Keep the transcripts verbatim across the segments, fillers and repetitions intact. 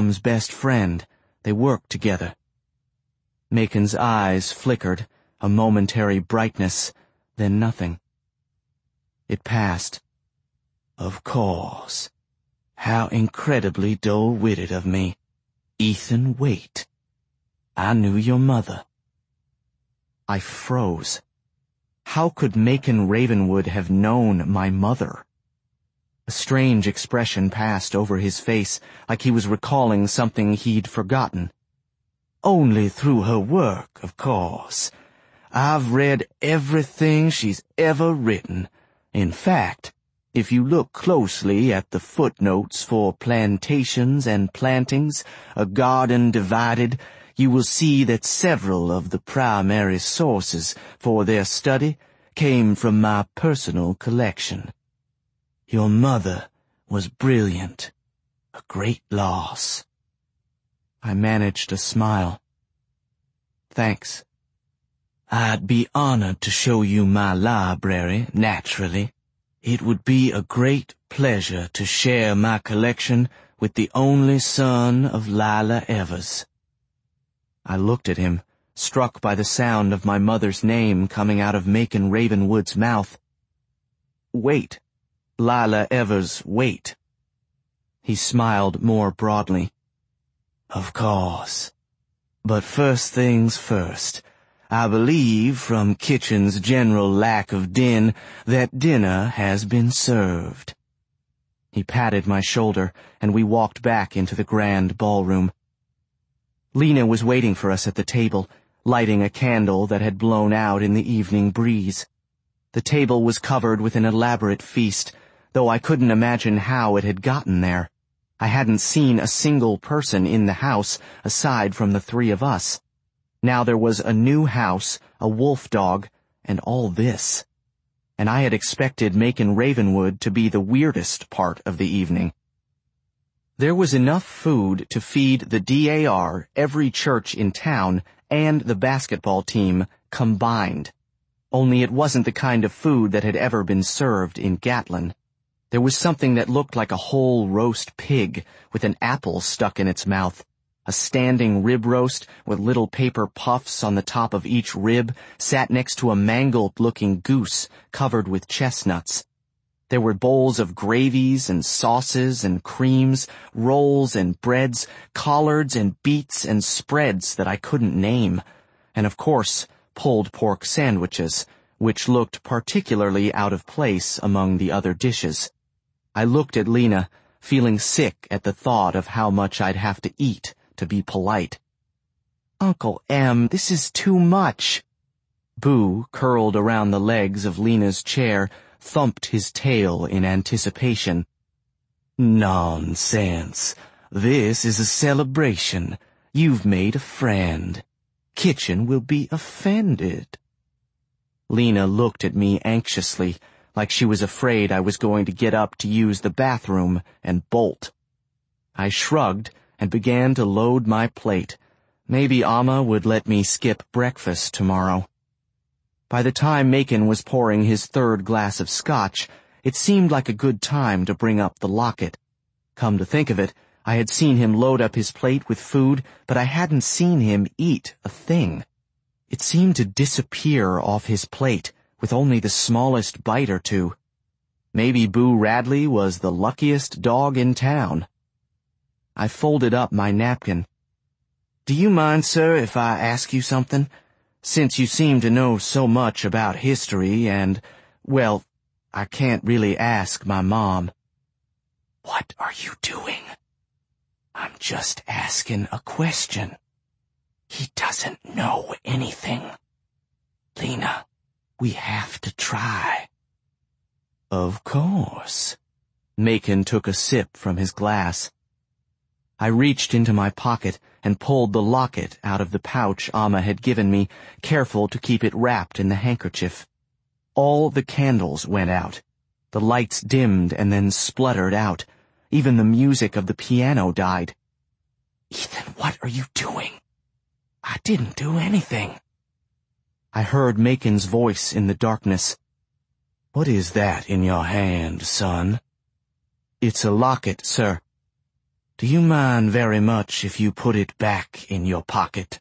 mom's best friend. They worked together. Macon's eyes flickered, a momentary brightness, then nothing. It passed. Of course. How incredibly dull-witted of me. Ethan Waite. I knew your mother. I froze. How could Macon Ravenwood have known my mother? A strange expression passed over his face, like he was recalling something he'd forgotten. Only through her work, of course. I've read everything she's ever written. In fact, if you look closely at the footnotes for Plantations and Plantings, A Garden Divided, you will see that several of the primary sources for their study came from my personal collection. Your mother was brilliant, a great loss. I managed a smile. Thanks. I'd be honored to show you my library, naturally. It would be a great pleasure to share my collection with the only son of Lila Evers. I looked at him, struck by the sound of my mother's name coming out of Macon Ravenwood's mouth. Wait. Lila Evers Waite. He smiled more broadly. Of course. But first things first. I believe, from Kitchen's general lack of din, that dinner has been served. He patted my shoulder, and we walked back into the grand ballroom. Lena was waiting for us at the table, lighting a candle that had blown out in the evening breeze. The table was covered with an elaborate feast, though I couldn't imagine how it had gotten there. I hadn't seen a single person in the house aside from the three of us. Now there was a new house, a wolf dog, and all this. And I had expected Macon Ravenwood to be the weirdest part of the evening. There was enough food to feed the D A R, every church in town, and the basketball team combined. Only it wasn't the kind of food that had ever been served in Gatlin. There was something that looked like a whole roast pig with an apple stuck in its mouth, a standing rib roast with little paper puffs on the top of each rib sat next to a mangled-looking goose covered with chestnuts. There were bowls of gravies and sauces and creams, rolls and breads, collards and beets and spreads that I couldn't name, and of course, pulled pork sandwiches, which looked particularly out of place among the other dishes. I looked at Lena, feeling sick at the thought of how much I'd have to eat to be polite. Uncle Em, this is too much. Boo, curled around the legs of Lena's chair, thumped his tail in anticipation. Nonsense. This is a celebration. You've made a friend. Kitchen will be offended. Lena looked at me anxiously, like she was afraid I was going to get up to use the bathroom and bolt. I shrugged and began to load my plate. Maybe Amma would let me skip breakfast tomorrow. By the time Macon was pouring his third glass of scotch, it seemed like a good time to bring up the locket. Come to think of it, I had seen him load up his plate with food, but I hadn't seen him eat a thing. It seemed to disappear off his plate, with only the smallest bite or two. Maybe Boo Radley was the luckiest dog in town. I folded up my napkin. Do you mind, sir, if I ask you something? Since you seem to know so much about history and, well, I can't really ask my mom. What are you doing? I'm just asking a question. He doesn't know anything. Lena, we have to try. Of course. Macon took a sip from his glass. I reached into my pocket and pulled the locket out of the pouch Amma had given me, careful to keep it wrapped in the handkerchief. All the candles went out. The lights dimmed and then spluttered out. Even the music of the piano died. Ethan, what are you doing? I didn't do anything. I heard Macon's voice in the darkness. What is that in your hand, son? It's a locket, sir. Do you mind very much if you put it back in your pocket?"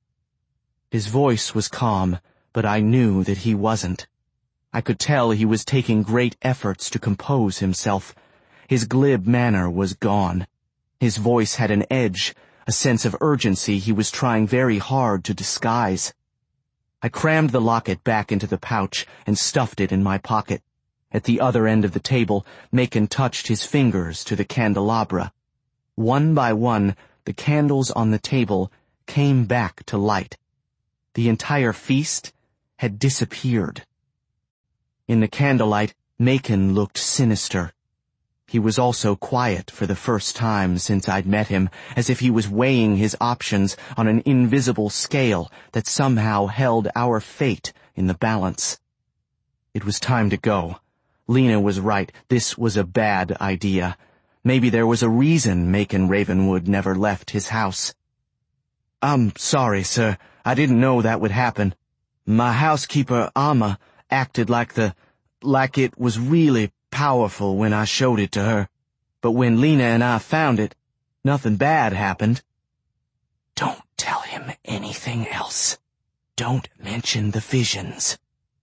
His voice was calm, but I knew that he wasn't. I could tell he was taking great efforts to compose himself. His glib manner was gone. His voice had an edge, a sense of urgency he was trying very hard to disguise. I crammed the locket back into the pouch and stuffed it in my pocket. At the other end of the table, Macon touched his fingers to the candelabra. One by one, the candles on the table came back to light. The entire feast had disappeared. In the candlelight, Macon looked sinister. He was also quiet for the first time since I'd met him, as if he was weighing his options on an invisible scale that somehow held our fate in the balance. It was time to go. Lena was right. This was a bad idea. Maybe there was a reason Macon Ravenwood never left his house. "I'm sorry, sir. I didn't know that would happen. My housekeeper, Amma, acted like the, like it was really powerful when I showed it to her. But when Lena and I found it, nothing bad happened." "Don't tell him anything else. Don't mention the visions."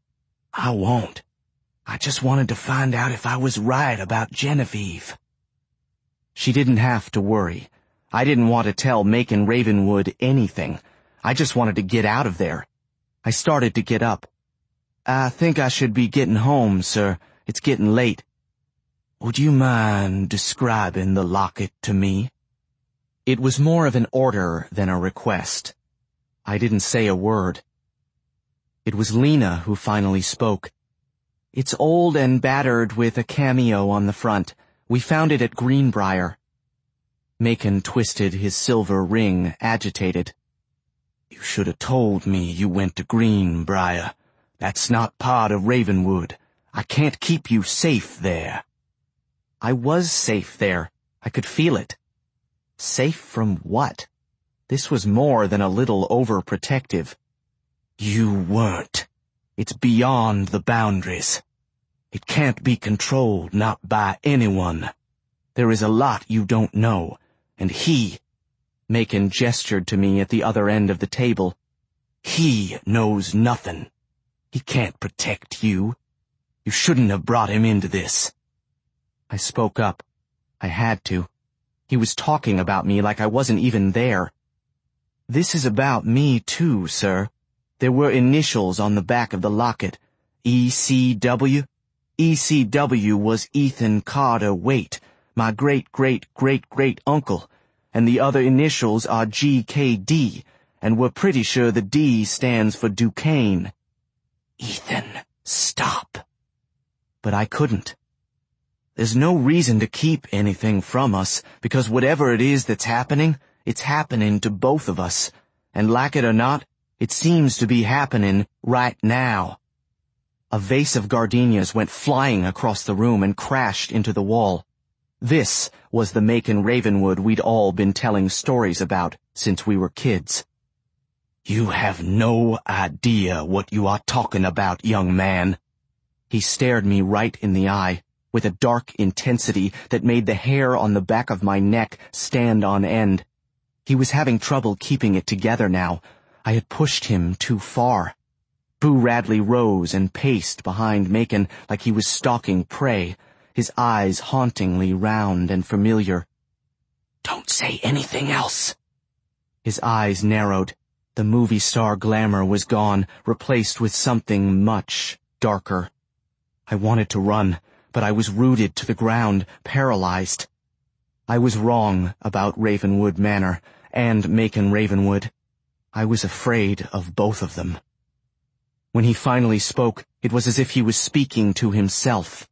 "I won't. I just wanted to find out if I was right about Genevieve." She didn't have to worry. I didn't want to tell Macon Ravenwood anything. I just wanted to get out of there. I started to get up. "I think I should be getting home, sir. It's getting late." "Would you mind describing the locket to me?" It was more of an order than a request. I didn't say a word. It was Lena who finally spoke. "It's old and battered with a cameo on the front. We found it at Greenbrier." Macon twisted his silver ring, agitated. "You should have told me you went to Greenbrier. That's not part of Ravenwood. I can't keep you safe there." I was safe there. I could feel it. Safe from what? This was more than a little overprotective. "You weren't. It's beyond the boundaries. It can't be controlled, not by anyone. There is a lot you don't know, and he," Macon gestured to me at the other end of the table, "he knows nothing. He can't protect you. You shouldn't have brought him into this." I spoke up. I had to. He was talking about me like I wasn't even there. "This is about me too, sir. There were initials on the back of the locket. E C W E C W was Ethan Carter Waite, my great-great-great-great-uncle, and the other initials are G K D, and we're pretty sure the D stands for Duquesne." "Ethan, stop." But I couldn't. There's no reason to keep anything from us, because whatever it is that's happening, it's happening to both of us, and like it or not, it seems to be happening right now. A vase of gardenias went flying across the room and crashed into the wall. This was the Macon Ravenwood we'd all been telling stories about since we were kids. "You have no idea what you are talking about, young man." He stared me right in the eye, with a dark intensity that made the hair on the back of my neck stand on end. He was having trouble keeping it together now. I had pushed him too far. Boo Radley rose and paced behind Macon like he was stalking prey, his eyes hauntingly round and familiar. "Don't say anything else." His eyes narrowed. The movie star glamour was gone, replaced with something much darker. I wanted to run, but I was rooted to the ground, paralyzed. I was wrong about Ravenwood Manor and Macon Ravenwood. I was afraid of both of them. When he finally spoke, it was as if he was speaking to himself.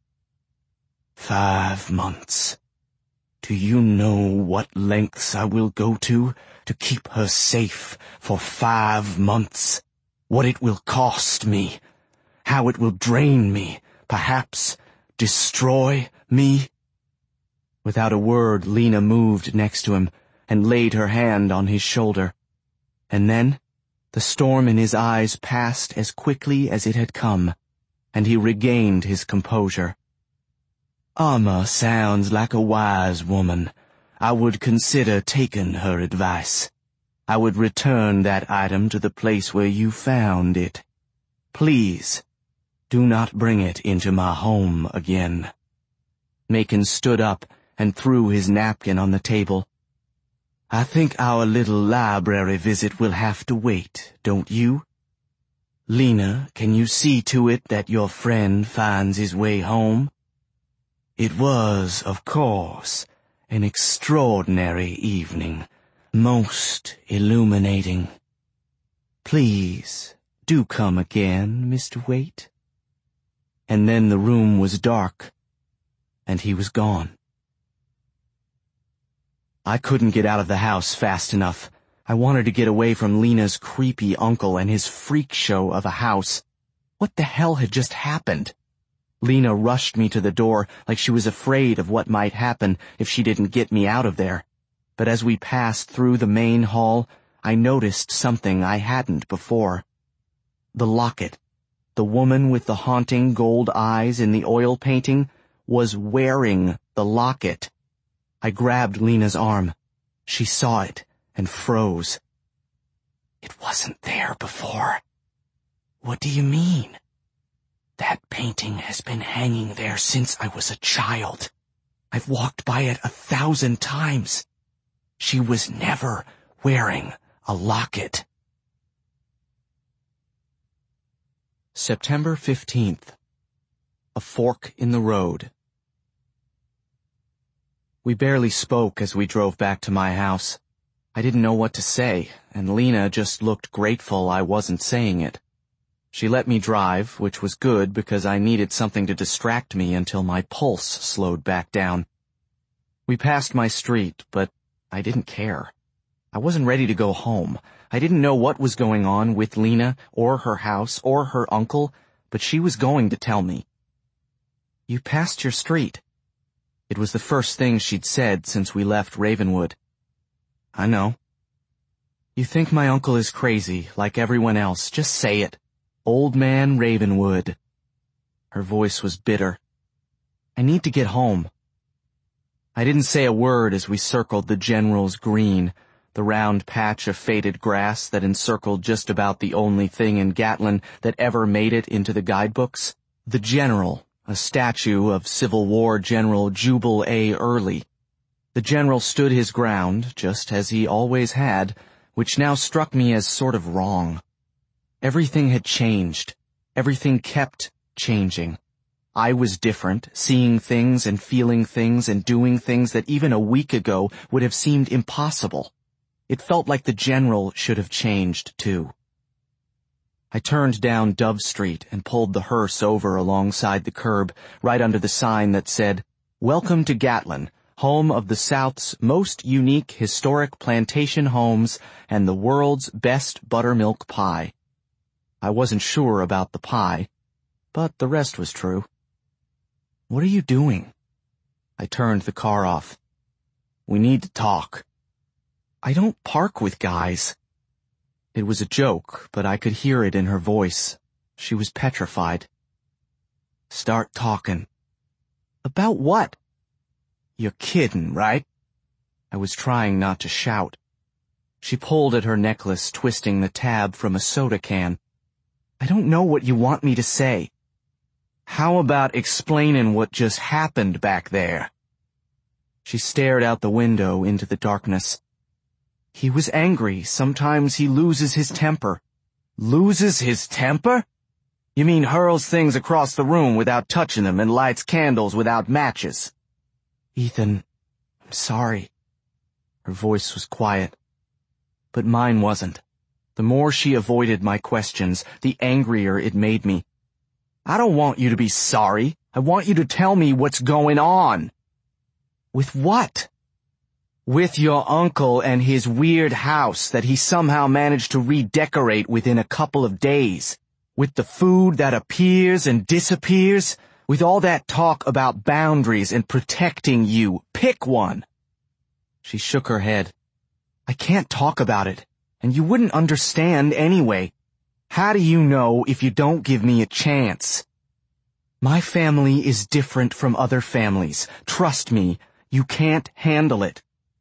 "Five months. Do you know what lengths I will go to to keep her safe for five months? What it will cost me? How it will drain me, perhaps destroy me?" Without a word, Lena moved next to him and laid her hand on his shoulder. And then the storm in his eyes passed as quickly as it had come, and he regained his composure. "Amma sounds like a wise woman. I would consider taking her advice. I would return that item to the place where you found it. Please, do not bring it into my home again." Macon stood up and threw his napkin on the table. "I think our little library visit will have to wait, don't you? Lena, can you see to it that your friend finds his way home? It was, of course, an extraordinary evening, most illuminating. Please, do come again, Mister Waite." And then the room was dark, and he was gone. I couldn't get out of the house fast enough. I wanted to get away from Lena's creepy uncle and his freak show of a house. What the hell had just happened? Lena rushed me to the door like she was afraid of what might happen if she didn't get me out of there. But as we passed through the main hall, I noticed something I hadn't before. The locket. The woman with the haunting gold eyes in the oil painting was wearing the locket. I grabbed Lena's arm. She saw it and froze. "It wasn't there before." "What do you mean?" "That painting has been hanging there since I was a child. I've walked by it a thousand times. She was never wearing a locket." September fifteenth. A fork in the road. We barely spoke as we drove back to my house. I didn't know what to say, and Lena just looked grateful I wasn't saying it. She let me drive, which was good because I needed something to distract me until my pulse slowed back down. We passed my street, but I didn't care. I wasn't ready to go home. I didn't know what was going on with Lena, or her house, or her uncle, but she was going to tell me. "You passed your street." It was the first thing she'd said since we left Ravenwood. "I know." "You think my uncle is crazy, like everyone else. Just say it. Old Man Ravenwood." Her voice was bitter. "I need to get home." I didn't say a word as we circled the General's Green, the round patch of faded grass that encircled just about the only thing in Gatlin that ever made it into the guidebooks. The General, a statue of Civil War General Jubal A. Early. The General stood his ground, just as he always had, which now struck me as sort of wrong. Everything had changed. Everything kept changing. I was different, seeing things and feeling things and doing things that even a week ago would have seemed impossible. It felt like the General should have changed, too. I turned down Dove Street and pulled the hearse over alongside the curb, right under the sign that said, "Welcome to Gatlin, home of the South's most unique historic plantation homes and the world's best buttermilk pie." I wasn't sure about the pie, but the rest was true. "What are you doing?" I turned the car off. "We need to talk." "I don't park with guys." It was a joke, but I could hear it in her voice. She was petrified. "Start talking." "About what?" "You're kidding, right?" I was trying not to shout. She pulled at her necklace, twisting the tab from a soda can. "I don't know what you want me to say." "How about explaining what just happened back there?" She stared out the window into the darkness. "He was angry. Sometimes he loses his temper." "Loses his temper? You mean hurls things across the room without touching them and lights candles without matches?" "Ethan, I'm sorry." Her voice was quiet. But mine wasn't. The more she avoided my questions, the angrier it made me. "I don't want you to be sorry. I want you to tell me what's going on." "With what?" "With your uncle and his weird house that he somehow managed to redecorate within a couple of days. With the food that appears and disappears. With all that talk about boundaries and protecting you. Pick one." She shook her head. "I can't talk about it. And you wouldn't understand anyway. How do you know if you don't give me a chance?" "My family is different from other families. Trust me, you can't handle it."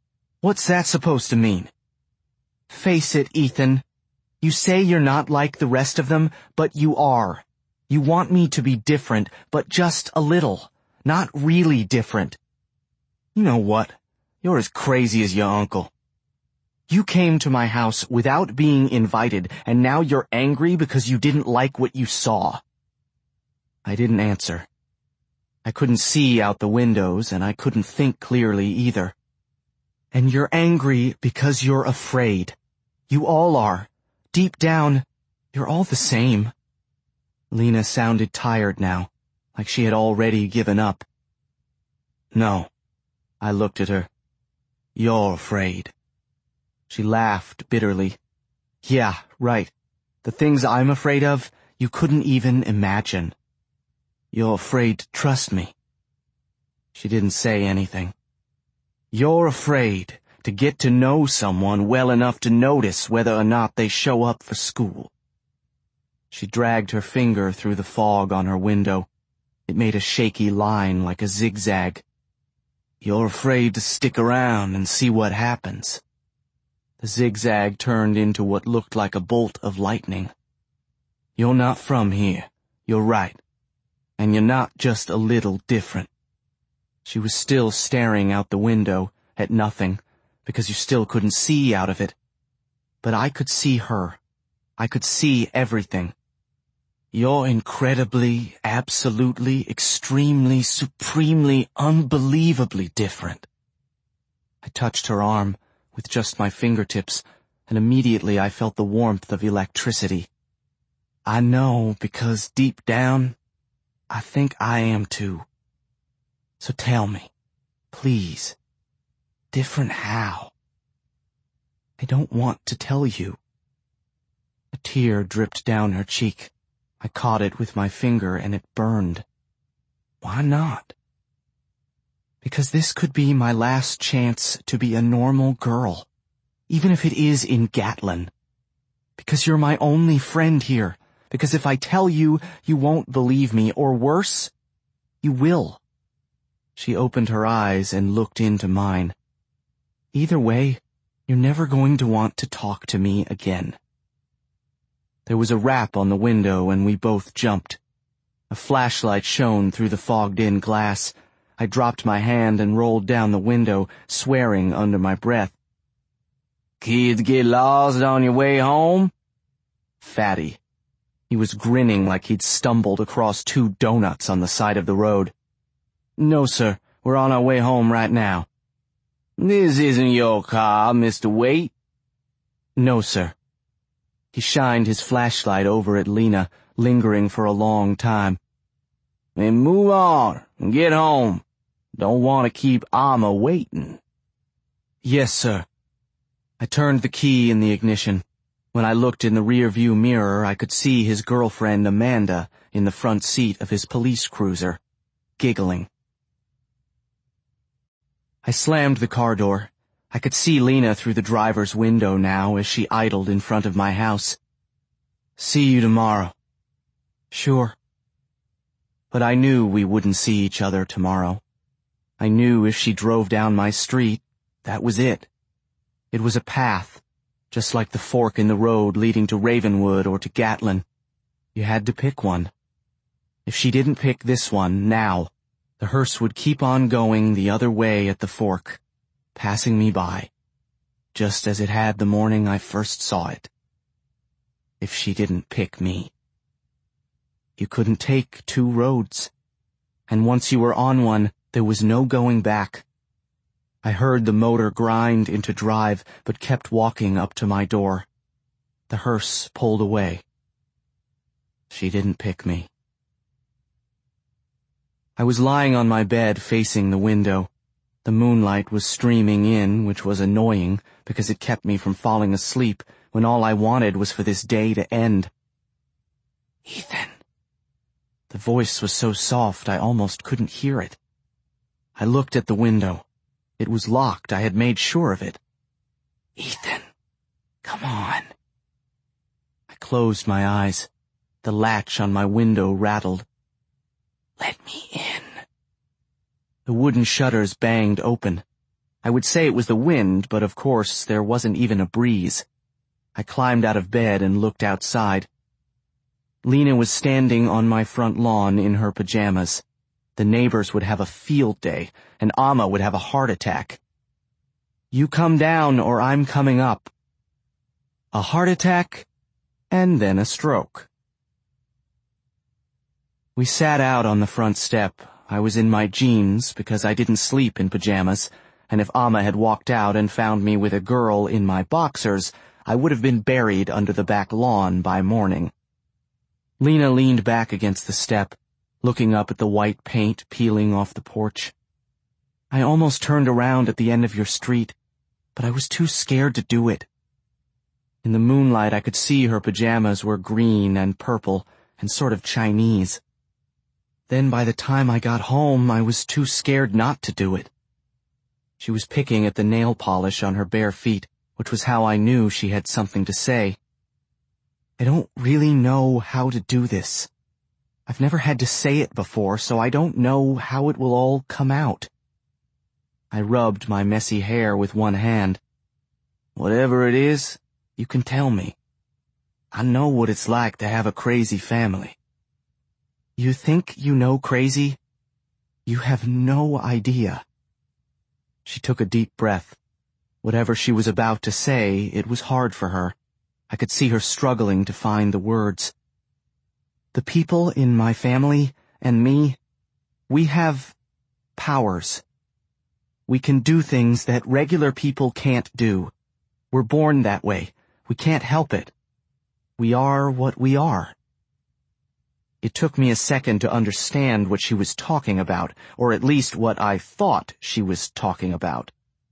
What's that supposed to mean? Face it, Ethan. You say you're not like the rest of them, but you are. You want me to be different, but just a little. Not really different. You know what? You're as crazy as your uncle. You came to my house without being invited, and now you're angry because you didn't like what you saw. I didn't answer. I couldn't see out the windows, and I couldn't think clearly either. And you're angry because you're afraid. You all are. Deep down, you're all the same. Lena sounded tired now, like she had already given up. No. I looked at her. You're afraid. She laughed bitterly. Yeah, right. The things I'm afraid of, you couldn't even imagine. You're afraid to trust me. She didn't say anything. You're afraid to get to know someone well enough to notice whether or not they show up for school. She dragged her finger through the fog on her window. It made a shaky line like a zigzag. You're afraid to stick around and see what happens. The zigzag turned into what looked like a bolt of lightning. You're not from here. You're right. And you're not just a little different. She was still staring out the window at nothing, because you still couldn't see out of it. But I could see her. I could see everything. You're incredibly, absolutely, extremely, supremely, unbelievably different. I touched her arm with just my fingertips, and immediately I felt the warmth of electricity. I know, because deep down, I think I am too. So tell me, please, different how? I don't want to tell you. A tear dripped down her cheek. I caught it with my finger and it burned. Why not? Because this could be my last chance to be a normal girl, even if it is in Gatlin. Because you're my only friend here. Because if I tell you, you won't believe me, or worse, you will. She opened her eyes and looked into mine. Either way, you're never going to want to talk to me again. There was a rap on the window and we both jumped. A flashlight shone through the fogged-in glass. I dropped my hand and rolled down the window, swearing under my breath. Kids get lost on your way home? Fatty. He was grinning like he'd stumbled across two donuts on the side of the road. No, sir. We're on our way home right now. This isn't your car, Mister Waite. No, sir. He shined his flashlight over at Lena, lingering for a long time. Then move on and get home. Don't want to keep Amma waiting. Yes, sir. I turned the key in the ignition. When I looked in the rear-view mirror, I could see his girlfriend Amanda in the front seat of his police cruiser, giggling. I slammed the car door. I could see Lena through the driver's window now as she idled in front of my house. See you tomorrow. Sure. But I knew we wouldn't see each other tomorrow. I knew if she drove down my street, that was it. It was a path, just like the fork in the road leading to Ravenwood or to Gatlin. You had to pick one. If she didn't pick this one now, the hearse would keep on going the other way at the fork, passing me by, just as it had the morning I first saw it. If she didn't pick me. You couldn't take two roads, and once you were on one, there was no going back. I heard the motor grind into drive, but kept walking up to my door. The hearse pulled away. She didn't pick me. I was lying on my bed facing the window. The moonlight was streaming in, which was annoying because it kept me from falling asleep when all I wanted was for this day to end. Ethan. The voice was so soft I almost couldn't hear it. I looked at the window. It was locked. I had made sure of it. Ethan, come on. I closed my eyes. The latch on my window rattled. Let me in. The wooden shutters banged open. I would say it was the wind, but of course there wasn't even a breeze. I climbed out of bed and looked outside. Lena was standing on my front lawn in her pajamas. The neighbors would have a field day, and Amma would have a heart attack. "You come down or I'm coming up." A heart attack, and then a stroke. We sat out on the front step. I was in my jeans because I didn't sleep in pajamas, and if Amma had walked out and found me with a girl in my boxers, I would have been buried under the back lawn by morning. Lena leaned back against the step, looking up at the white paint peeling off the porch. "I almost turned around at the end of your street, but I was too scared to do it." In the moonlight I could see her pajamas were green and purple and sort of Chinese. Then by the time I got home, I was too scared not to do it. She was picking at the nail polish on her bare feet, which was how I knew she had something to say. "I don't really know how to do this. I've never had to say it before, so I don't know how it will all come out." I rubbed my messy hair with one hand. "Whatever it is, you can tell me. I know what it's like to have a crazy family." "You think you know crazy? You have no idea." She took a deep breath. Whatever she was about to say, it was hard for her. I could see her struggling to find the words. "The people in my family and me, we have powers. We can do things that regular people can't do. We're born that way. We can't help it. We are what we are." It took me a second to understand what she was talking about, or at least what I thought she was talking about.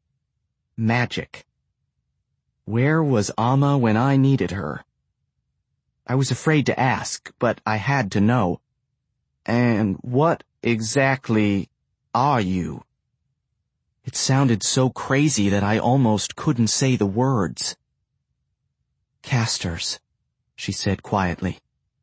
Magic. Where was Amma when I needed her? I was afraid to ask, but I had to know. "And what exactly are you?" It sounded so crazy that I almost couldn't say the words. "Casters," she said quietly.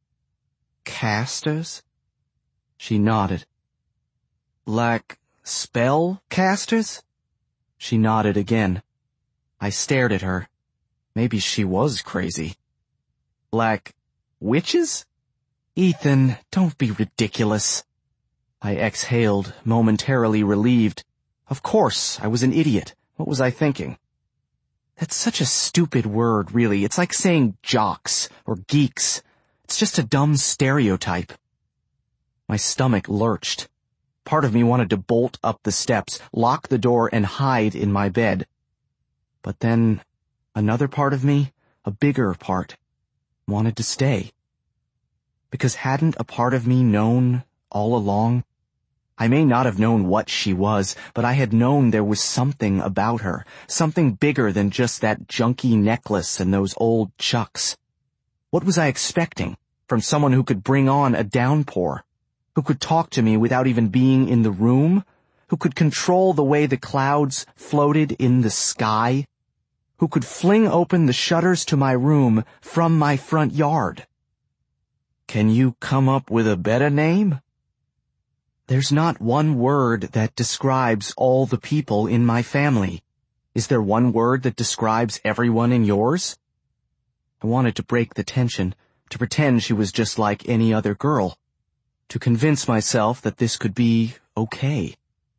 "Casters?" She nodded. "Like spell casters?" She nodded again. I stared at her. Maybe she was crazy. "Like witches?" "Ethan, don't be ridiculous." I exhaled, momentarily relieved. Of course, I was an idiot. What was I thinking? That's such a stupid word, really. It's like saying jocks or geeks. It's just a dumb stereotype. My stomach lurched. Part of me wanted to bolt up the steps, lock the door, and hide in my bed. But then, another part of me, a bigger part, wanted to stay. Because hadn't a part of me known all along? I may not have known what she was, but I had known there was something about her, something bigger than just that junky necklace and those old chucks. What was I expecting from someone who could bring on a downpour, who could talk to me without even being in the room, who could control the way the clouds floated in the sky, who could fling open the shutters to my room from my front yard? Can you come up with a better name? There's not one word that describes all the people in my family. Is there one word that describes everyone in yours? I wanted to break the tension, to pretend she was just like any other girl, to convince myself that this could be okay.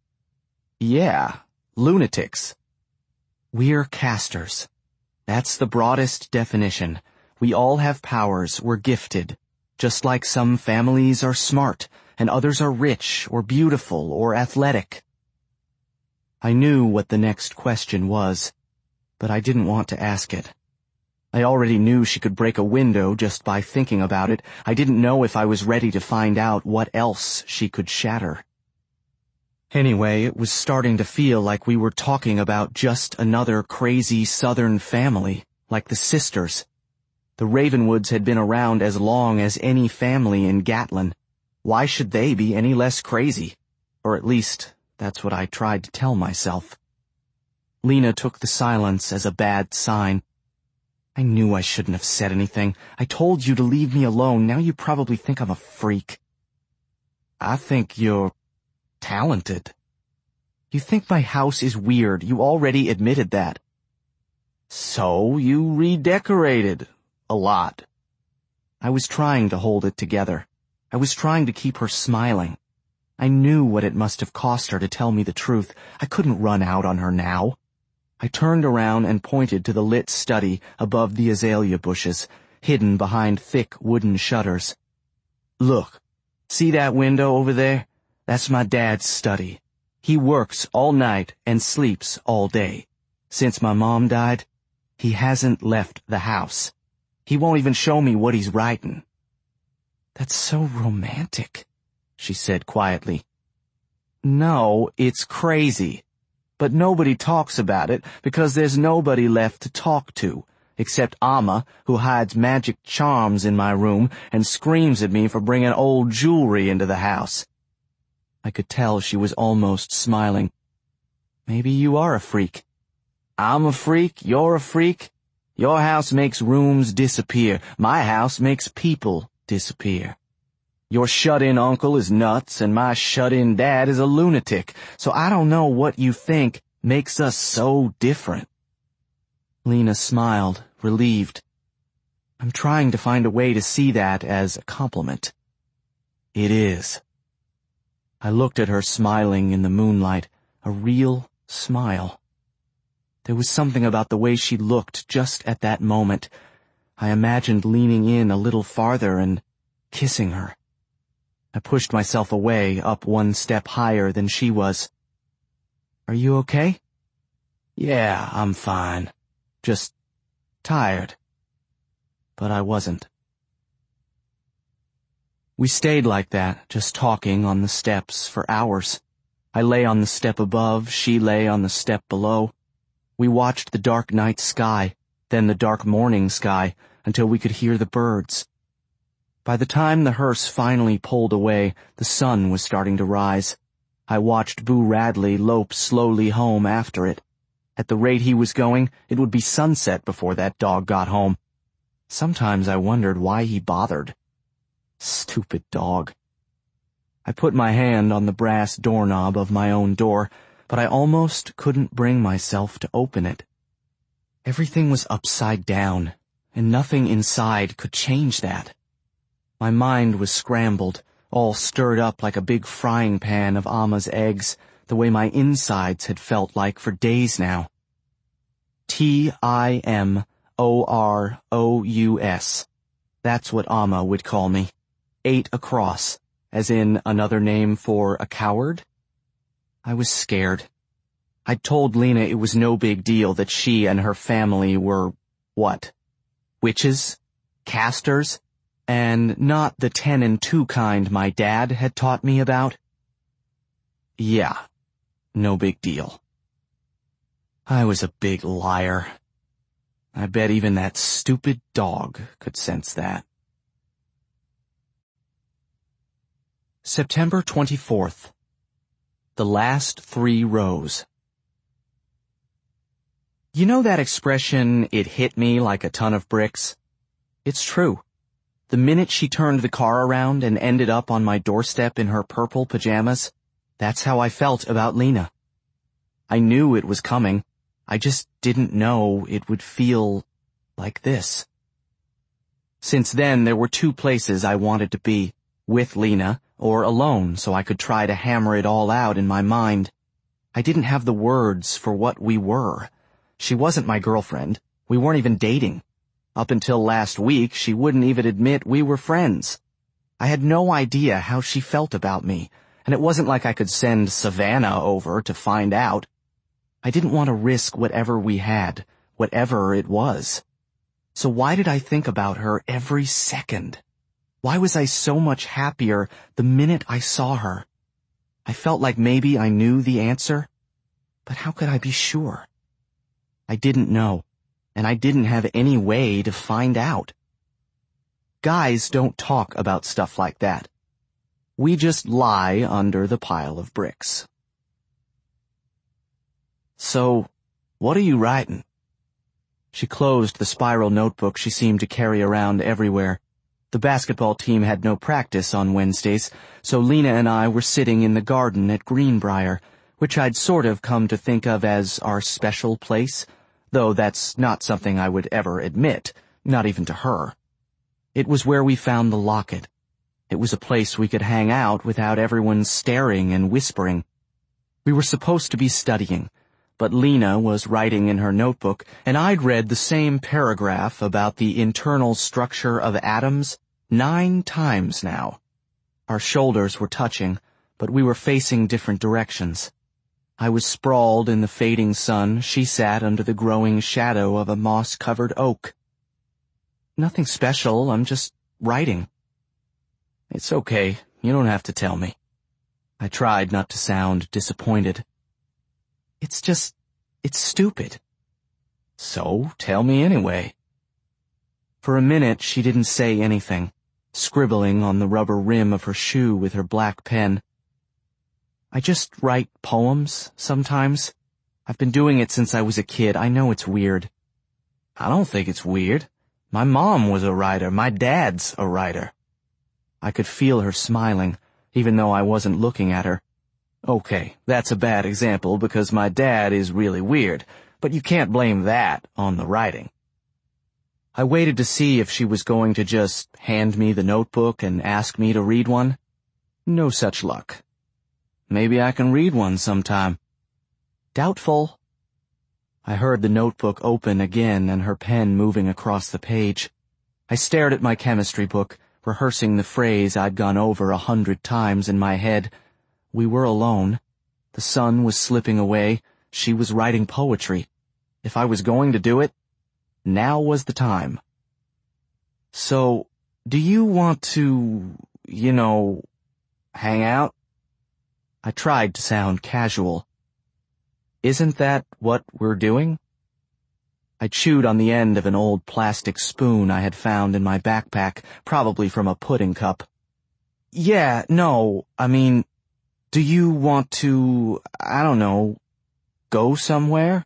Yeah, lunatics. We're casters. That's the broadest definition. We all have powers, we're gifted, just like some families are smart, and others are rich or beautiful or athletic. I knew what the next question was, but I didn't want to ask it. I already knew she could break a window just by thinking about it. I didn't know if I was ready to find out what else she could shatter. Anyway, it was starting to feel like we were talking about just another crazy Southern family, like the sisters. The Ravenwoods had been around as long as any family in Gatlin. Why should they be any less crazy? Or at least, that's what I tried to tell myself. Lena took the silence as a bad sign. I knew I shouldn't have said anything. I told you to leave me alone. Now you probably think I'm a freak. I think you're talented. You think my house is weird. You already admitted that. So you redecorated. A lot. I was trying to hold it together. I was trying to keep her smiling. I knew what it must have cost her to tell me the truth. I couldn't run out on her now. I turned around and pointed to the lit study above the azalea bushes, hidden behind thick wooden shutters. Look, see that window over there? That's my dad's study. He works all night and sleeps all day. Since my mom died, he hasn't left the house. He won't even show me what he's writing. That's so romantic, she said quietly. No, it's crazy. But nobody talks about it because there's nobody left to talk to, except Amma, who hides magic charms in my room and screams at me for bringing old jewelry into the house. I could tell she was almost smiling. Maybe you are a freak. I'm a freak, you're a freak. Your house makes rooms disappear. My house makes people disappear. Your shut-in uncle is nuts, and my shut-in dad is a lunatic, so I don't know what you think makes us so different. Lena smiled, relieved. I'm trying to find a way to see that as a compliment. It is. I looked at her smiling in the moonlight, a real smile. There was something about the way she looked just at that moment. I imagined leaning in a little farther and kissing her. I pushed myself away, up one step higher than she was. Are you okay? Yeah, I'm fine. Just tired. But I wasn't. We stayed like that, just talking on the steps for hours. I lay on the step above, she lay on the step below. We watched the dark night sky, then the dark morning sky, until we could hear the birds. By the time the hearse finally pulled away, the sun was starting to rise. I watched Boo Radley lope slowly home after it. At the rate he was going, it would be sunset before that dog got home. Sometimes I wondered why he bothered. Stupid dog. I put my hand on the brass doorknob of my own door, but I almost couldn't bring myself to open it. Everything was upside down, and nothing inside could change that. My mind was scrambled, all stirred up like a big frying pan of Amma's eggs, the way my insides had felt like for days now. T I M O R O U S. That's what Amma would call me. Eight across, as in another name for a coward? I was scared. I'd told Lena it was no big deal that she and her family were, what? Witches? Casters? And not the ten and two kind my dad had taught me about? Yeah, no big deal. I was a big liar. I bet even that stupid dog could sense that. September twenty-fourth. The last three rows. You know that expression, it hit me like a ton of bricks? It's true. The minute she turned the car around and ended up on my doorstep in her purple pajamas, that's how I felt about Lena. I knew it was coming. I just didn't know it would feel like this. Since then, there were two places I wanted to be, with Lena or alone so I could try to hammer it all out in my mind. I didn't have the words for what we were. She wasn't my girlfriend. We weren't even dating. Up until last week, she wouldn't even admit we were friends. I had no idea how she felt about me, and it wasn't like I could send Savannah over to find out. I didn't want to risk whatever we had, whatever it was. So why did I think about her every second? Why was I so much happier the minute I saw her? I felt like maybe I knew the answer, but how could I be sure? I didn't know, and I didn't have any way to find out. Guys don't talk about stuff like that. We just lie under the pile of bricks. So, what are you writing? She closed the spiral notebook she seemed to carry around everywhere. The basketball team had no practice on Wednesdays, so Lena and I were sitting in the garden at Greenbrier, which I'd sort of come to think of as our special place, though that's not something I would ever admit, not even to her. It was where we found the locket. It was a place we could hang out without everyone staring and whispering. We were supposed to be studying, but Lena was writing in her notebook, and I'd read the same paragraph about the internal structure of atoms nine times now. Our shoulders were touching, but we were facing different directions. I was sprawled in the fading sun. She sat under the growing shadow of a moss-covered oak. Nothing special, I'm just writing. It's okay, you don't have to tell me. I tried not to sound disappointed. It's just, it's stupid. So, tell me anyway. For a minute she didn't say anything, scribbling on the rubber rim of her shoe with her black pen. I just write poems, sometimes. I've been doing it since I was a kid. I know it's weird. I don't think it's weird. My mom was a writer. My dad's a writer. I could feel her smiling, even though I wasn't looking at her. Okay, that's a bad example because my dad is really weird, but you can't blame that on the writing. I waited to see if she was going to just hand me the notebook and ask me to read one. No such luck. Maybe I can read one sometime. Doubtful. I heard the notebook open again and her pen moving across the page. I stared at my chemistry book, rehearsing the phrase I'd gone over a hundred times in my head. We were alone. The sun was slipping away. She was writing poetry. If I was going to do it, now was the time. So, do you want to, you know, hang out? I tried to sound casual. Isn't that what we're doing? I chewed on the end of an old plastic spoon I had found in my backpack, probably from a pudding cup. Yeah, no, I mean, do you want to, I don't know, go somewhere?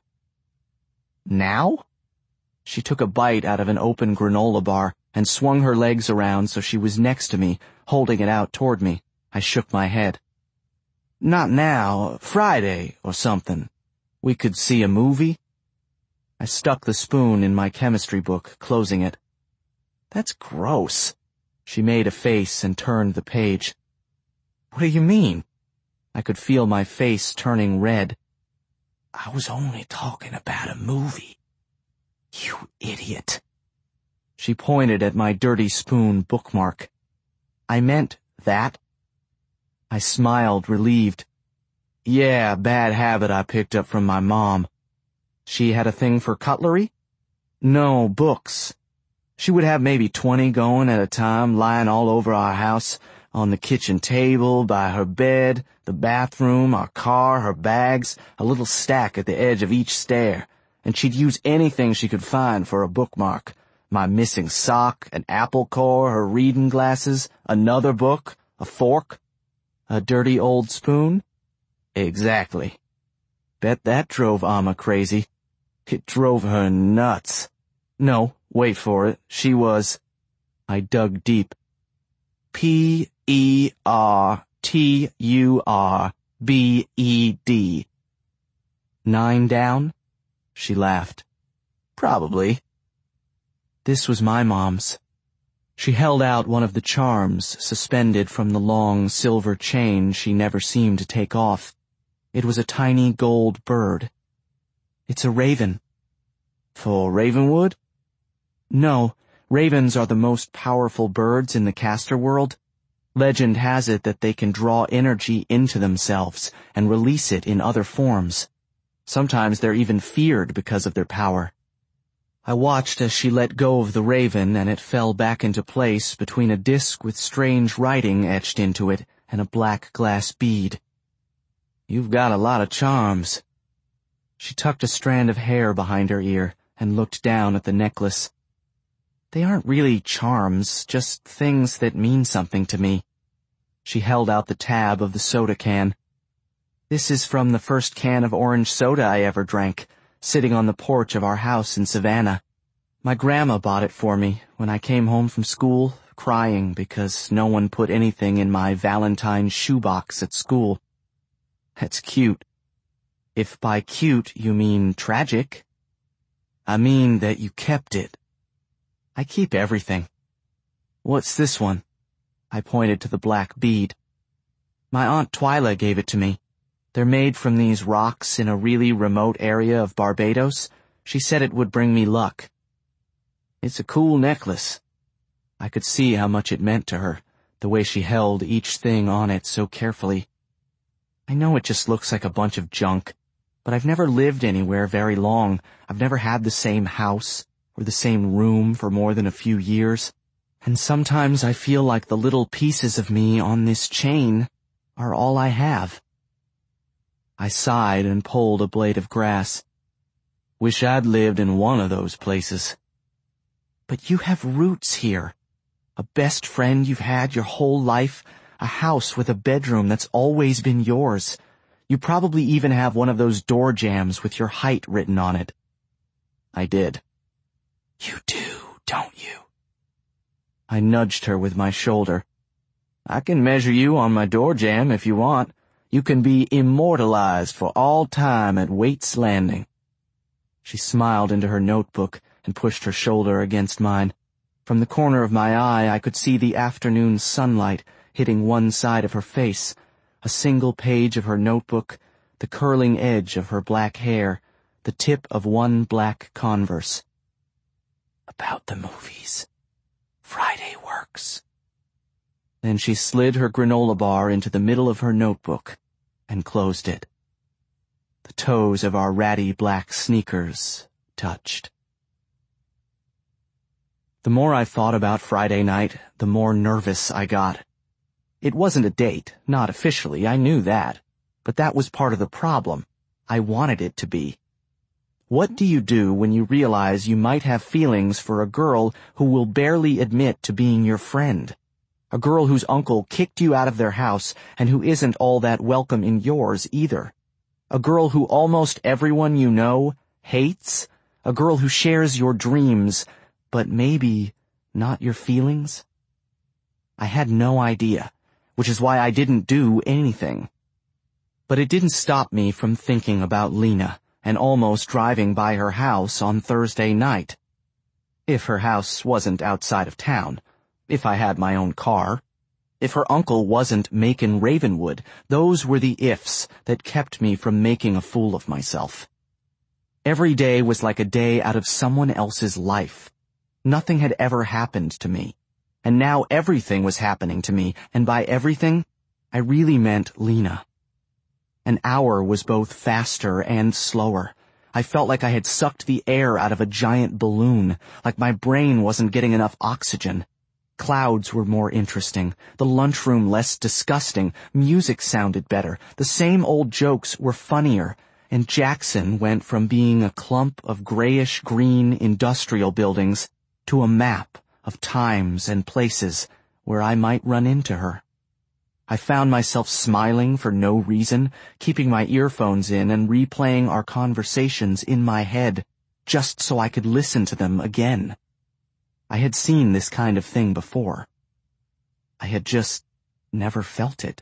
Now? She took a bite out of an open granola bar and swung her legs around so she was next to me, holding it out toward me. I shook my head. Not now, Friday or something. We could see a movie. I stuck the spoon in my chemistry book, closing it. That's gross. She made a face and turned the page. What do you mean? I could feel my face turning red. I was only talking about a movie. You idiot. She pointed at my dirty spoon bookmark. I meant that. I smiled, relieved. Yeah, bad habit I picked up from my mom. She had a thing for cutlery? No, books. She would have maybe twenty going at a time, lying all over our house, on the kitchen table, by her bed, the bathroom, our car, her bags, a little stack at the edge of each stair, and she'd use anything she could find for a bookmark. My missing sock, an apple core, her reading glasses, another book, a fork, a dirty old spoon. Exactly. Bet that drove Amma crazy. It drove her nuts. No, wait for it. She was... I dug deep. P E R T U R B E D. Nine down? She laughed. Probably. This was my mom's. She held out one of the charms suspended from the long silver chain she never seemed to take off. It was a tiny gold bird. It's a raven. For Ravenwood? No, ravens are the most powerful birds in the caster world. Legend has it that they can draw energy into themselves and release it in other forms. Sometimes they're even feared because of their power. I watched as she let go of the raven and it fell back into place between a disc with strange writing etched into it and a black glass bead. You've got a lot of charms. She tucked a strand of hair behind her ear and looked down at the necklace. They aren't really charms, just things that mean something to me. She held out the tab of the soda can. This is from the first can of orange soda I ever drank, sitting on the porch of our house in Savannah. My grandma bought it for me when I came home from school, crying because no one put anything in my Valentine's shoebox at school. That's cute. If by cute you mean tragic, I mean that you kept it. I keep everything. What's this one? I pointed to the black bead. My Aunt Twyla gave it to me. They're made from these rocks in a really remote area of Barbados. She said it would bring me luck. It's a cool necklace. I could see how much it meant to her, the way she held each thing on it so carefully. I know it just looks like a bunch of junk, but I've never lived anywhere very long. I've never had the same house or the same room for more than a few years. And sometimes I feel like the little pieces of me on this chain are all I have. I sighed and pulled a blade of grass. Wish I'd lived in one of those places. But you have roots here. A best friend you've had your whole life. A house with a bedroom that's always been yours. You probably even have one of those door jambs with your height written on it. I did. You do, don't you? I nudged her with my shoulder. I can measure you on my door jamb if you want. You can be immortalized for all time at Waite's Landing. She smiled into her notebook and pushed her shoulder against mine. From the corner of my eye, I could see the afternoon sunlight hitting one side of her face, a single page of her notebook, the curling edge of her black hair, the tip of one black Converse. About the movies. Friday works. Then she slid her granola bar into the middle of her notebook and closed it. The toes of our ratty black sneakers touched. The more I thought about Friday night, the more nervous I got. It wasn't a date, not officially, I knew that. But that was part of the problem. I wanted it to be. What do you do when you realize you might have feelings for a girl who will barely admit to being your friend? A girl whose uncle kicked you out of their house and who isn't all that welcome in yours either. A girl who almost everyone you know hates. A girl who shares your dreams, but maybe not your feelings. I had no idea, which is why I didn't do anything. But it didn't stop me from thinking about Lena and almost driving by her house on Thursday night. If her house wasn't outside of town. If I had my own car. If her uncle wasn't Macon Ravenwood. Those were the ifs that kept me from making a fool of myself. Every day was like a day out of someone else's life. Nothing had ever happened to me. And now everything was happening to me, and by everything, I really meant Lena. An hour was both faster and slower. I felt like I had sucked the air out of a giant balloon, like my brain wasn't getting enough oxygen. Clouds were more interesting, the lunchroom less disgusting, music sounded better, the same old jokes were funnier, and Jackson went from being a clump of grayish-green industrial buildings to a map of times and places where I might run into her. I found myself smiling for no reason, keeping my earphones in and replaying our conversations in my head, just so I could listen to them again. I had seen this kind of thing before. I had just never felt it.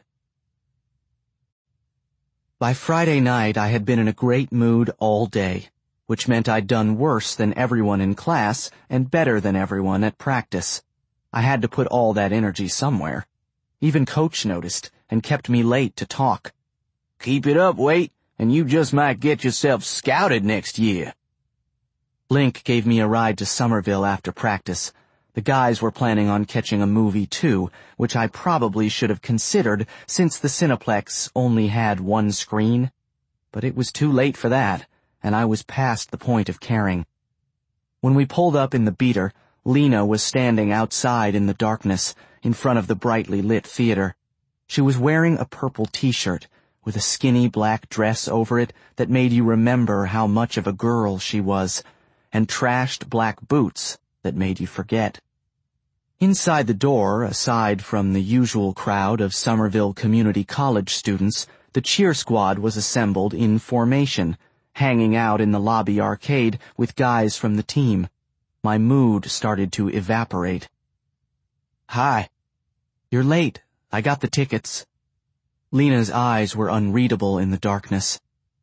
By Friday night, I had been in a great mood all day, which meant I'd done worse than everyone in class and better than everyone at practice. I had to put all that energy somewhere. Even Coach noticed and kept me late to talk. Keep it up, Waite, and you just might get yourself scouted next year. Link gave me a ride to Somerville after practice. The guys were planning on catching a movie too, which I probably should have considered since the Cineplex only had one screen. But it was too late for that, and I was past the point of caring. When we pulled up in the beater, Lena was standing outside in the darkness, in front of the brightly lit theater. She was wearing a purple t-shirt, with a skinny black dress over it that made you remember how much of a girl she was, and trashed black boots that made you forget. Inside the door, aside from the usual crowd of Somerville Community College students, the cheer squad was assembled in formation, hanging out in the lobby arcade with guys from the team. My mood started to evaporate. Hi. You're late. I got the tickets. Lena's eyes were unreadable in the darkness.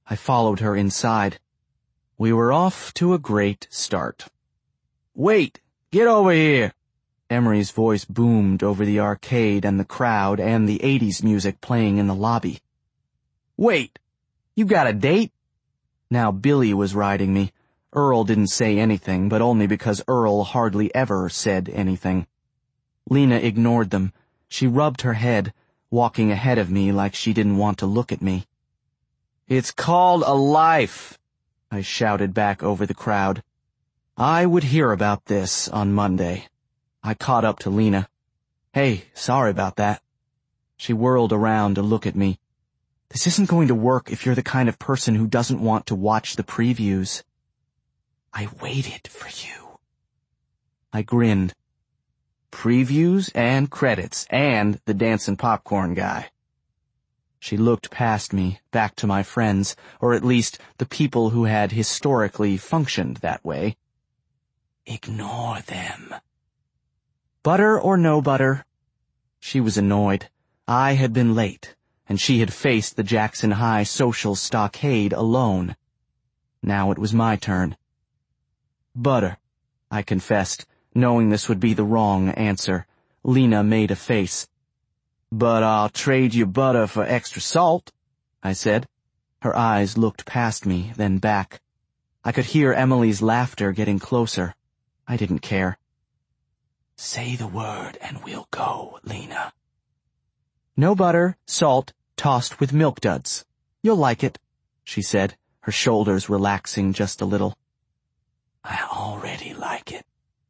I followed her inside. We were off to a great start. "Wait! Get over here!" Emery's voice boomed over the arcade and the crowd and the eighties music playing in the lobby. "Wait! You got a date?" Now Billy was riding me. Earl didn't say anything, but only because Earl hardly ever said anything. Lena ignored them. She rubbed her head, walking ahead of me like she didn't want to look at me. "It's called a life," I shouted back over the crowd. I would hear about this on Monday. I caught up to Lena. "Hey, sorry about that." She whirled around to look at me. "This isn't going to work if you're the kind of person who doesn't want to watch the previews." "I waited for you." I grinned. "Previews and credits and the dancing popcorn guy." She looked past me, back to my friends, or at least the people who had historically functioned that way. "Ignore them." Butter or no butter? She was annoyed. I had been late, and she had faced the Jackson High social stockade alone. Now it was my turn. "Butter," I confessed, knowing this would be the wrong answer. Lena made a face. "But I'll trade you butter for extra salt," I said. Her eyes looked past me, then back. I could hear Emily's laughter getting closer. I didn't care. "Say the word and we'll go, Lena." "No butter, salt, tossed with milk duds. You'll like it," she said, her shoulders relaxing just a little. "I already like it."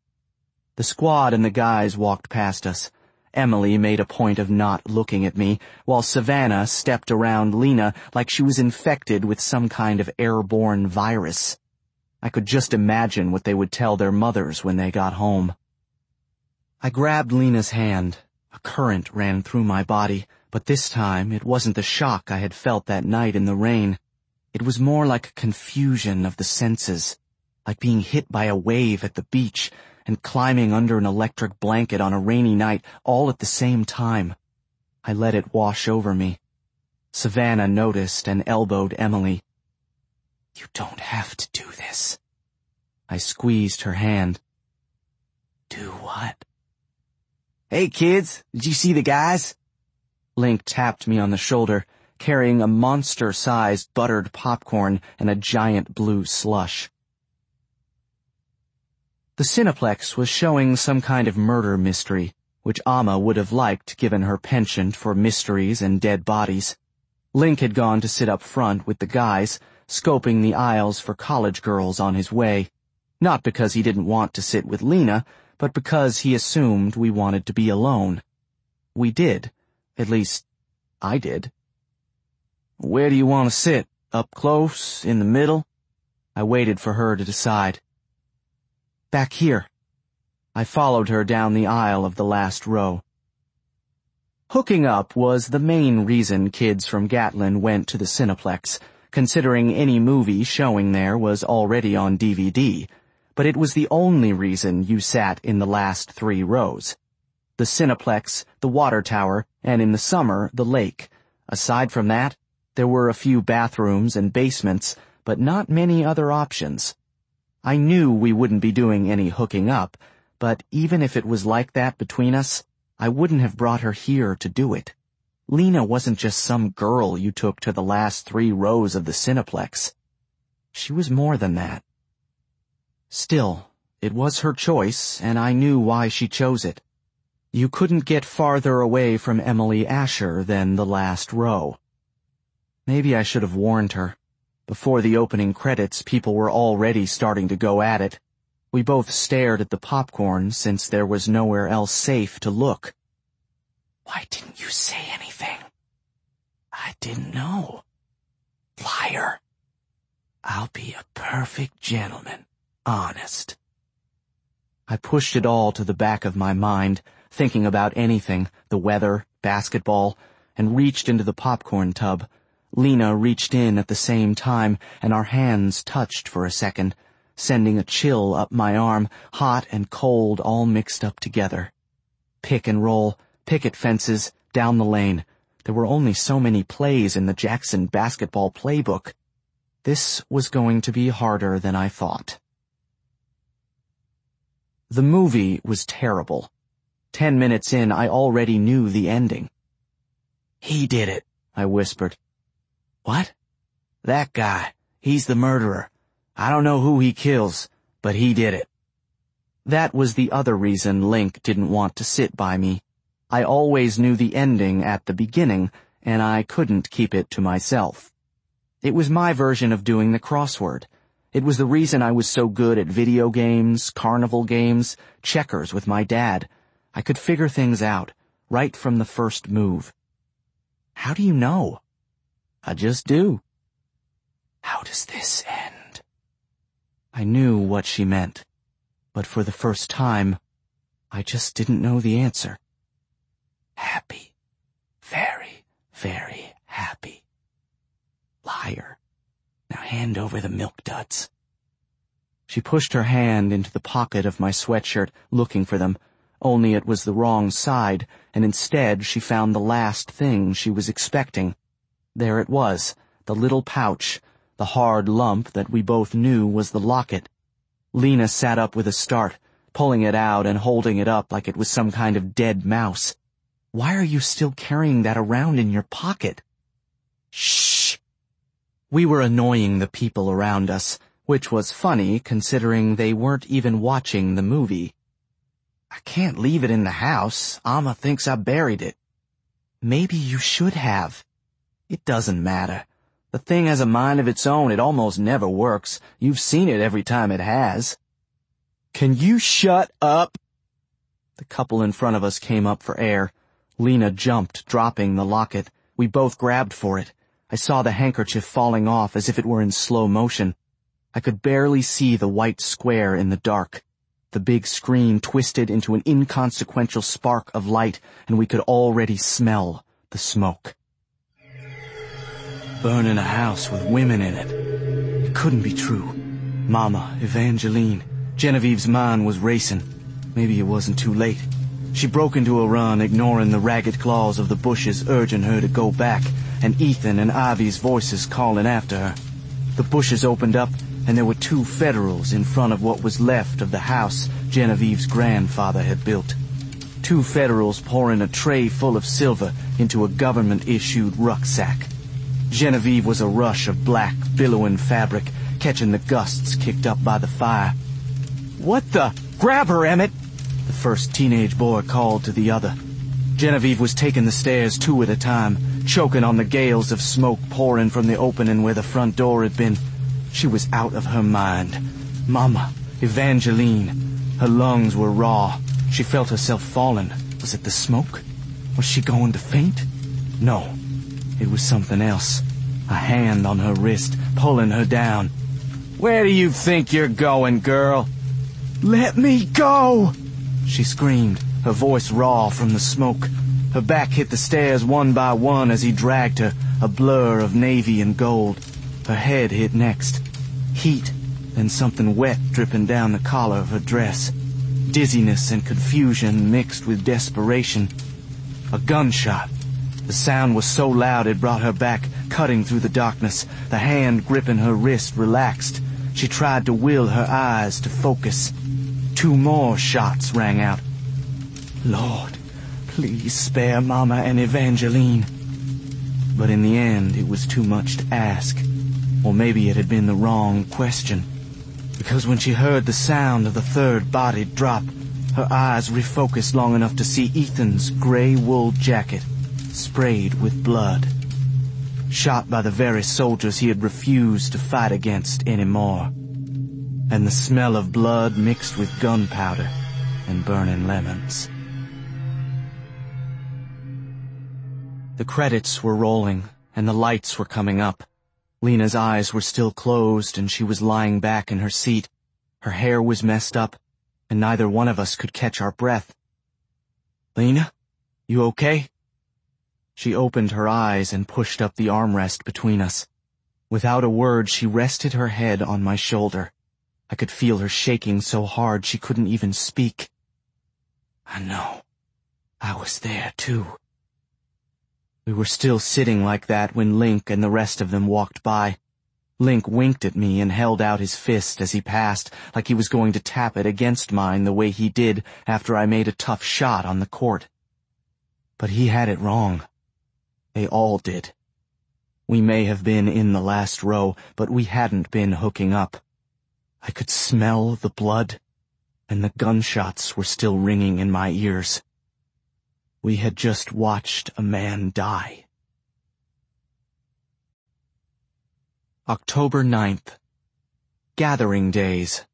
The squad and the guys walked past us. Emily made a point of not looking at me, while Savannah stepped around Lena like she was infected with some kind of airborne virus. I could just imagine what they would tell their mothers when they got home. I grabbed Lena's hand. A current ran through my body, but this time it wasn't the shock I had felt that night in the rain. It was more like a confusion of the senses, like being hit by a wave at the beach and climbing under an electric blanket on a rainy night all at the same time. I let it wash over me. Savannah noticed and elbowed Emily. "You don't have to do this." I squeezed her hand. "Do what?" "Hey kids, did you see the guys?" Link tapped me on the shoulder, carrying a monster-sized buttered popcorn and a giant blue slush. The Cineplex was showing some kind of murder mystery, which Amma would have liked given her penchant for mysteries and dead bodies. Link had gone to sit up front with the guys, scoping the aisles for college girls on his way, not because he didn't want to sit with Lena, but because he assumed we wanted to be alone. We did. At least, I did. "Where do you want to sit? Up close? In the middle?" I waited for her to decide. "Back here." I followed her down the aisle of the last row. Hooking up was the main reason kids from Gatlin went to the Cineplex, considering any movie showing there was already on D V D, but it was the only reason you sat in the last three rows. The Cineplex, the water tower, and in the summer, the lake. Aside from that, there were a few bathrooms and basements, but not many other options. I knew we wouldn't be doing any hooking up, but even if it was like that between us, I wouldn't have brought her here to do it. Lena wasn't just some girl you took to the last three rows of the Cineplex. She was more than that. Still, it was her choice, and I knew why she chose it. You couldn't get farther away from Emily Asher than the last row. Maybe I should have warned her. Before the opening credits, people were already starting to go at it. We both stared at the popcorn since there was nowhere else safe to look. "Why didn't you say anything?" "I didn't know." "Liar." "I'll be a perfect gentleman, honest." I pushed it all to the back of my mind, thinking about anything, the weather, basketball, and reached into the popcorn tub. Lena reached in at the same time, and our hands touched for a second, sending a chill up my arm, hot and cold all mixed up together. Pick and roll, picket fences, down the lane. There were only so many plays in the Jackson basketball playbook. This was going to be harder than I thought. The movie was terrible. Ten minutes in, I already knew the ending. "He did it," I whispered. "What?" "That guy. He's the murderer. I don't know who he kills, but he did it." That was the other reason Link didn't want to sit by me. I always knew the ending at the beginning, and I couldn't keep it to myself. It was my version of doing the crossword. It was the reason I was so good at video games, carnival games, checkers with my dad. I could figure things out, right from the first move. "How do you know?" "I just do." "How does this end?" I knew what she meant, but for the first time, I just didn't know the answer. "Happy. Very, very happy." Liar. Now hand over the milk duds. She pushed her hand into the pocket of my sweatshirt, looking for them, only it was the wrong side, and instead she found the last thing she was expecting. There it was, the little pouch, the hard lump that we both knew was the locket. Lena sat up with a start, pulling it out and holding it up like it was some kind of dead mouse. "Why are you still carrying that around in your pocket?" "Shh!" We were annoying the people around us, which was funny considering they weren't even watching the movie. "I can't leave it in the house. Amma thinks I buried it." "Maybe you should have." "It doesn't matter. The thing has a mind of its own. It almost never works. You've seen it every time it has." "Can you shut up?" The couple in front of us came up for air. Lena jumped, dropping the locket. We both grabbed for it. I saw the handkerchief falling off as if it were in slow motion. I could barely see the white square in the dark. The big screen twisted into an inconsequential spark of light, and we could already smell the smoke. Burning a house with women in it. It couldn't be true. Mama, Evangeline. Genevieve's mind was racing. Maybe it wasn't too late. She broke into a run, ignoring the ragged claws of the bushes urging her to go back, and Ethan and Ivy's voices calling after her. The bushes opened up, and there were two Federals in front of what was left of the house Genevieve's grandfather had built. Two Federals pouring a tray full of silver into a government-issued rucksack. Genevieve was a rush of black, billowing fabric, catching the gusts kicked up by the fire. "What the? Grab her, Emmett!" the first teenage boy called to the other. Genevieve was taking the stairs two at a time, choking on the gales of smoke pouring from the opening where the front door had been. She was out of her mind. Mama, Evangeline. Her lungs were raw. She felt herself falling. Was it the smoke? Was she going to faint? No, it was something else. A hand on her wrist, pulling her down. "Where do you think you're going, girl?" "Let me go!" she screamed, her voice raw from the smoke. Her back hit the stairs one by one as he dragged her, a blur of navy and gold. Her head hit next. Heat, then something wet dripping down the collar of her dress. Dizziness and confusion mixed with desperation. A gunshot. The sound was so loud it brought her back, cutting through the darkness. The hand gripping her wrist relaxed. She tried to will her eyes to focus. Two more shots rang out. Lord, please spare Mama and Evangeline. But in the end, it was too much to ask. Or maybe it had been the wrong question. Because when she heard the sound of the third body drop, her eyes refocused long enough to see Ethan's gray wool jacket sprayed with blood. Shot by the very soldiers he had refused to fight against anymore. And the smell of blood mixed with gunpowder and burning lemons. The credits were rolling, and the lights were coming up. Lena's eyes were still closed, and she was lying back in her seat. Her hair was messed up, and neither one of us could catch our breath. "Lena, you okay?" She opened her eyes and pushed up the armrest between us. Without a word, she rested her head on my shoulder. I could feel her shaking so hard she couldn't even speak. "I know. I was there, too." We were still sitting like that when Link and the rest of them walked by. Link winked at me and held out his fist as he passed, like he was going to tap it against mine the way he did after I made a tough shot on the court. But he had it wrong. They all did. We may have been in the last row, but we hadn't been hooking up. I could smell the blood, and the gunshots were still ringing in my ears. We had just watched a man die. October ninth. Gathering Days.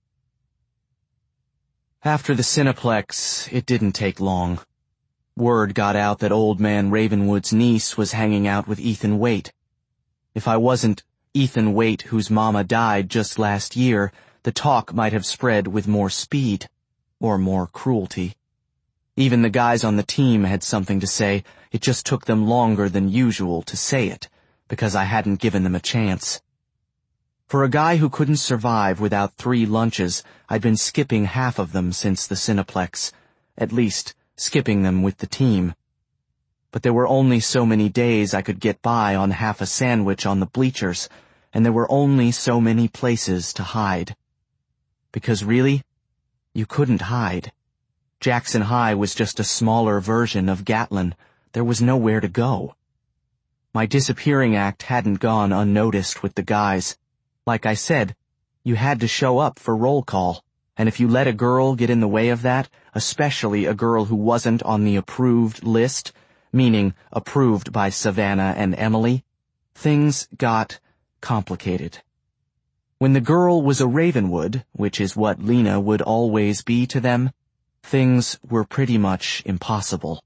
After the Cineplex, it didn't take long. Word got out that Old Man Ravenwood's niece was hanging out with Ethan Waite. If I wasn't Ethan Waite, whose mama died just last year, the talk might have spread with more speed, or more cruelty. Even the guys on the team had something to say. It just took them longer than usual to say it, because I hadn't given them a chance. For a guy who couldn't survive without three lunches, I'd been skipping half of them since the Cineplex, at least skipping them with the team. But there were only so many days I could get by on half a sandwich on the bleachers, and there were only so many places to hide. Because really, you couldn't hide. Jackson High was just a smaller version of Gatlin. There was nowhere to go. My disappearing act hadn't gone unnoticed with the guys. Like I said, you had to show up for roll call, and if you let a girl get in the way of that, especially a girl who wasn't on the approved list, meaning approved by Savannah and Emily, things got complicated. When the girl was a Ravenwood, which is what Lena would always be to them, things were pretty much impossible.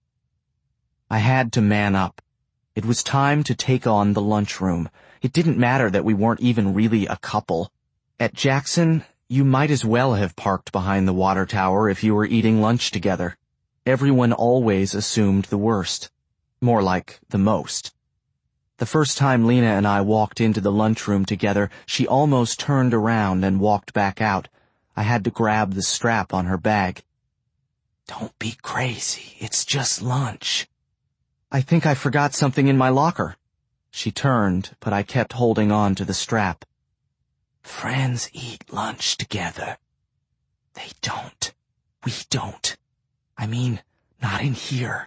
I had to man up. It was time to take on the lunchroom. It didn't matter that we weren't even really a couple. At Jackson, you might as well have parked behind the water tower if you were eating lunch together. Everyone always assumed the worst. More like the most. The first time Lena and I walked into the lunchroom together, she almost turned around and walked back out. I had to grab the strap on her bag. "Don't be crazy. It's just lunch." "I think I forgot something in my locker." She turned, but I kept holding on to the strap. "Friends eat lunch together." "They don't. We don't. I mean, not in here."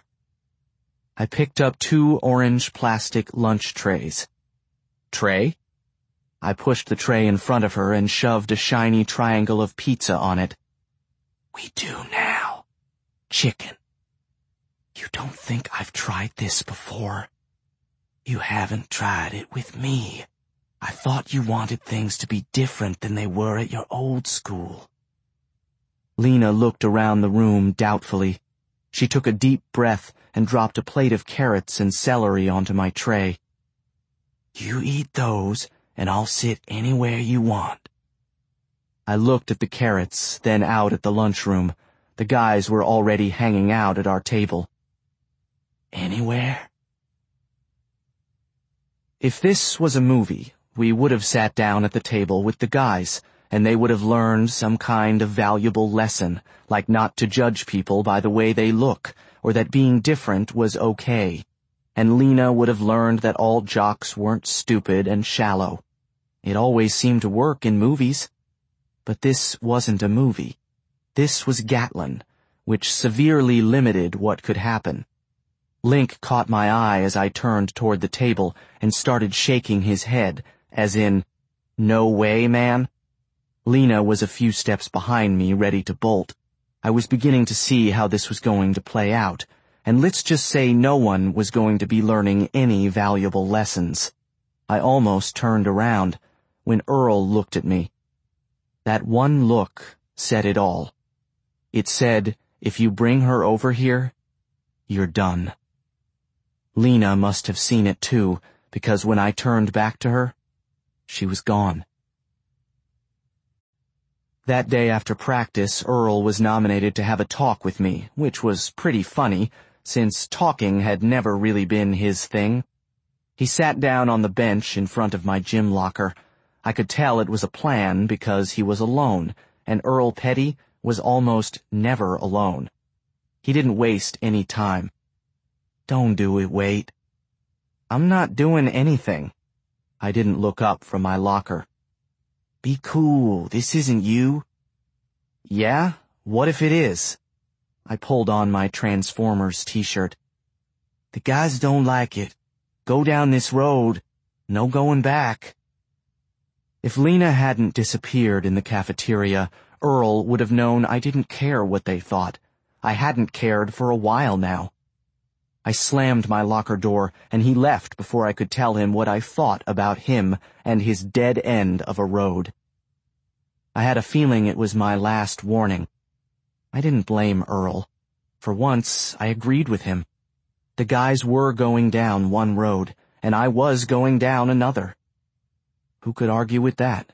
I picked up two orange plastic lunch trays. "Tray?" I pushed the tray in front of her and shoved a shiny triangle of pizza on it. "We do now. Chicken. You don't think I've tried this before? You haven't tried it with me. I thought you wanted things to be different than they were at your old school." Lena looked around the room doubtfully. She took a deep breath and dropped a plate of carrots and celery onto my tray. "You eat those, and I'll sit anywhere you want." I looked at the carrots, then out at the lunchroom. The guys were already hanging out at our table. "Anywhere?" If this was a movie, we would have sat down at the table with the guys, and they would have learned some kind of valuable lesson, like not to judge people by the way they look, or that being different was okay. And Lena would have learned that all jocks weren't stupid and shallow. It always seemed to work in movies. But this wasn't a movie. This was Gatlin, which severely limited what could happen. Link caught my eye as I turned toward the table and started shaking his head, as in, "No way, man." Lena was a few steps behind me, ready to bolt. I was beginning to see how this was going to play out, and let's just say no one was going to be learning any valuable lessons. I almost turned around when Earl looked at me. That one look said it all. It said, if you bring her over here, you're done. Lena must have seen it too, because when I turned back to her, she was gone. That day after practice, Earl was nominated to have a talk with me, which was pretty funny, since talking had never really been his thing. He sat down on the bench in front of my gym locker. I could tell it was a plan because he was alone, and Earl Petty was almost never alone. He didn't waste any time. "Don't do it, Wade." "I'm not doing anything." I didn't look up from my locker. "Be cool, this isn't you." "Yeah? What if it is?" I pulled on my Transformers t-shirt. "The guys don't like it. Go down this road. No going back." If Lena hadn't disappeared in the cafeteria, Earl would have known I didn't care what they thought. I hadn't cared for a while now. I slammed my locker door, and he left before I could tell him what I thought about him and his dead end of a road. I had a feeling it was my last warning. I didn't blame Earl. For once, I agreed with him. The guys were going down one road, and I was going down another. Who could argue with that?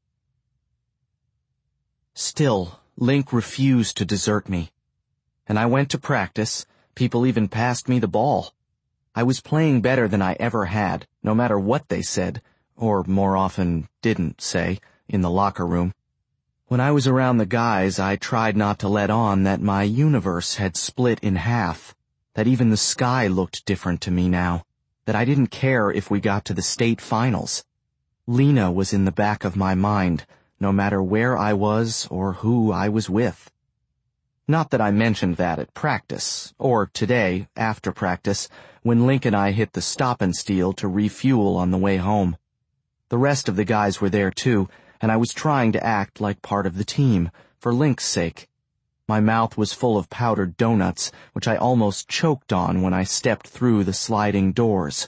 Still, Link refused to desert me. And I went to practice. People even passed me the ball. I was playing better than I ever had, no matter what they said, or more often didn't say, in the locker room. When I was around the guys, I tried not to let on that my universe had split in half, that even the sky looked different to me now, that I didn't care if we got to the state finals. Lena was in the back of my mind, no matter where I was or who I was with. Not that I mentioned that at practice, or today, after practice, when Link and I hit the stop and steal to refuel on the way home. The rest of the guys were there too, and I was trying to act like part of the team, for Link's sake. My mouth was full of powdered donuts, which I almost choked on when I stepped through the sliding doors.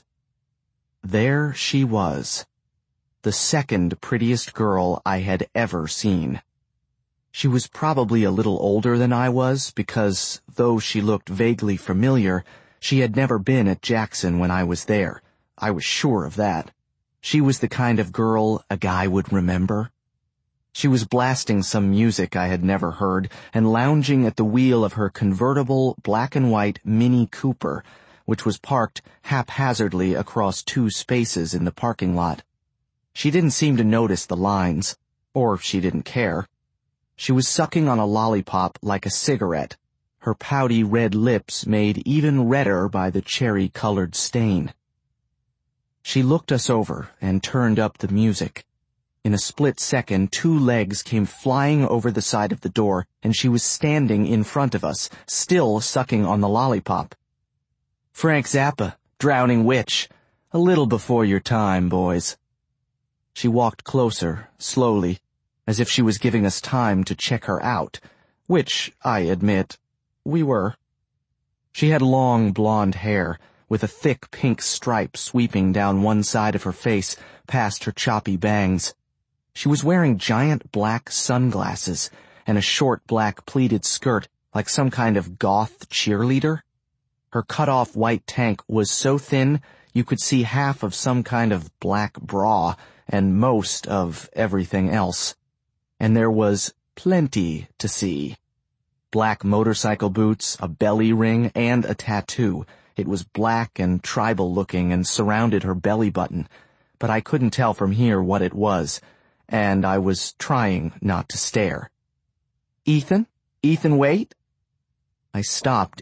There she was. The second prettiest girl I had ever seen. She was probably a little older than I was because, though she looked vaguely familiar, she had never been at Jackson when I was there. I was sure of that. She was the kind of girl a guy would remember. She was blasting some music I had never heard and lounging at the wheel of her convertible black and white Mini Cooper, which was parked haphazardly across two spaces in the parking lot. She didn't seem to notice the lines, or she didn't care. She was sucking on a lollipop like a cigarette, her pouty red lips made even redder by the cherry-colored stain. She looked us over and turned up the music. In a split second, two legs came flying over the side of the door, and she was standing in front of us, still sucking on the lollipop. "Frank Zappa, Drowning Witch. A little before your time, boys." She walked closer, slowly, as if she was giving us time to check her out, which, I admit, we were. She had long blonde hair, with a thick pink stripe sweeping down one side of her face past her choppy bangs. She was wearing giant black sunglasses and a short black pleated skirt like some kind of goth cheerleader. Her cut-off white tank was so thin you could see half of some kind of black bra and most of everything else. And there was plenty to see. Black motorcycle boots, a belly ring, and a tattoo. It was black and tribal-looking and surrounded her belly button, but I couldn't tell from here what it was, and I was trying not to stare. "Ethan? Ethan Waite?" I stopped